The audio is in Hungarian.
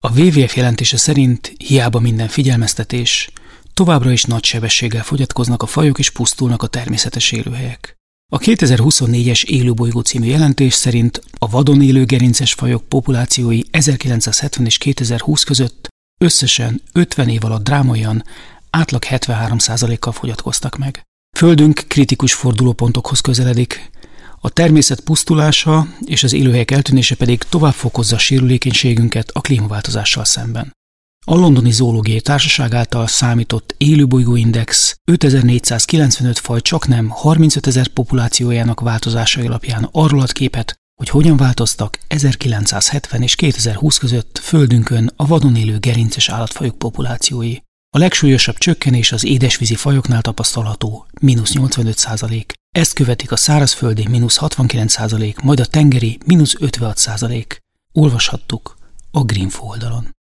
A WWF jelentése szerint hiába minden figyelmeztetés, továbbra is nagy sebességgel fogyatkoznak a fajok és pusztulnak a természetes élőhelyek. A 2024-es Élőbolygó című jelentés szerint a vadon élő gerinces fajok populációi 1970 és 2020 között összesen 50 év alatt drámaian átlag 73%-kal fogyatkoztak meg. Földünk kritikus fordulópontokhoz közeledik, a természet pusztulása és az élőhelyek eltűnése pedig tovább fokozza a sérülékenységünket a klímaváltozással szemben. A Londoni Zoológiai Társaság által számított élőbolygóindex 5495 faj csaknem 35 000 populációjának változásai alapján arról ad képet, hogy hogyan változtak 1970 és 2020 között Földünkön a vadon élő gerinces állatfajok populációi. A legsúlyosabb csökkenés az édesvízi fajoknál tapasztalható, -85%. Ezt követik a szárazföldi -69%, majd a tengeri -56%. Olvashattuk a Greenfo oldalon.